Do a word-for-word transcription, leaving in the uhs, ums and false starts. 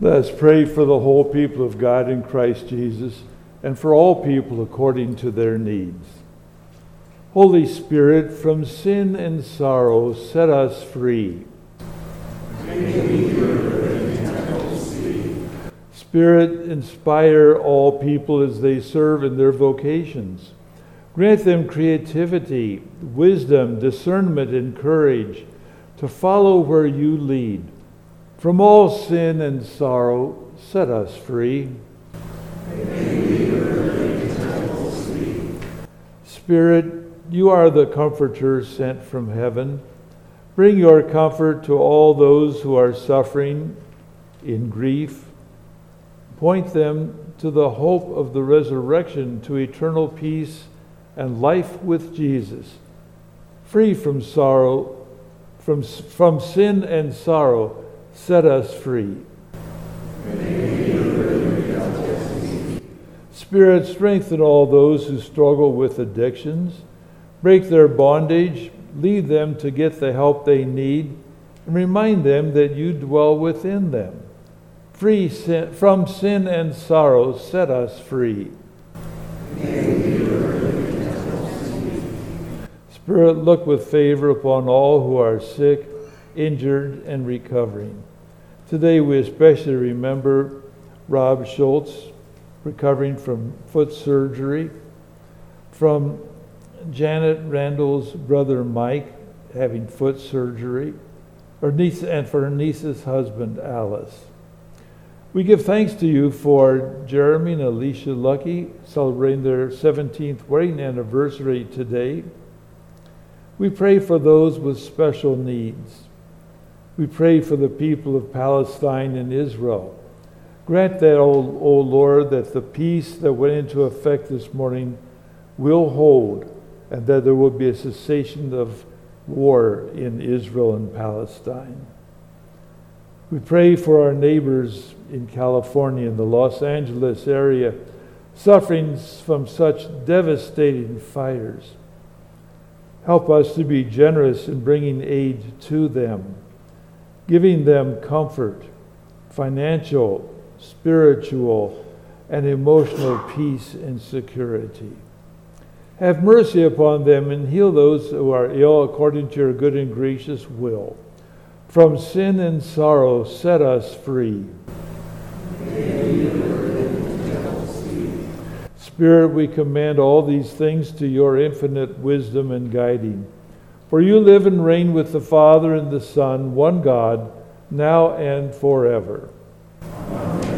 Let us pray for the whole people of God in Christ Jesus, and for all people according to their needs. Holy Spirit, from sin and sorrow, set us free. Spirit, inspire all people as they serve in their vocations. Grant them creativity, wisdom, discernment, and courage to follow where you lead. From all sin and sorrow, set us free. Spirit, you are the Comforter sent from heaven. Bring your comfort to all those who are suffering in grief. Point them to the hope of the resurrection, to eternal peace and life with Jesus. Free from sorrow, from, from sin and sorrow, set us free. Spirit, strengthen all those who struggle with addictions. Break their bondage, lead them to get the help they need, and remind them that you dwell within them. Free sin, from sin and sorrow, set us free. Spirit, look with favor upon all who are sick, injured, and recovering. Today we especially remember Rob Schultz, recovering from foot surgery, from Janet Randall's brother Mike, having foot surgery, or niece, and for her niece's husband Alice. We give thanks to you for Jeremy and Alicia Lucky celebrating their seventeenth wedding anniversary today. We pray for those with special needs. We pray for the people of Palestine and Israel. Grant that, O, o Lord, that the peace that went into effect this morning will hold, and that there will be a cessation of war in Israel and Palestine. We pray for our neighbors in California and the Los Angeles area, suffering from such devastating fires. Help us to be generous in bringing aid to them, giving them comfort, financial, spiritual, and emotional peace and security. Have mercy upon them and heal those who are ill according to your good and gracious will. From sin and sorrow, set us free. Spirit, we command all these things to your infinite wisdom and guiding. For you live and reign with the Father and the Son, one God, now and forever. Amen.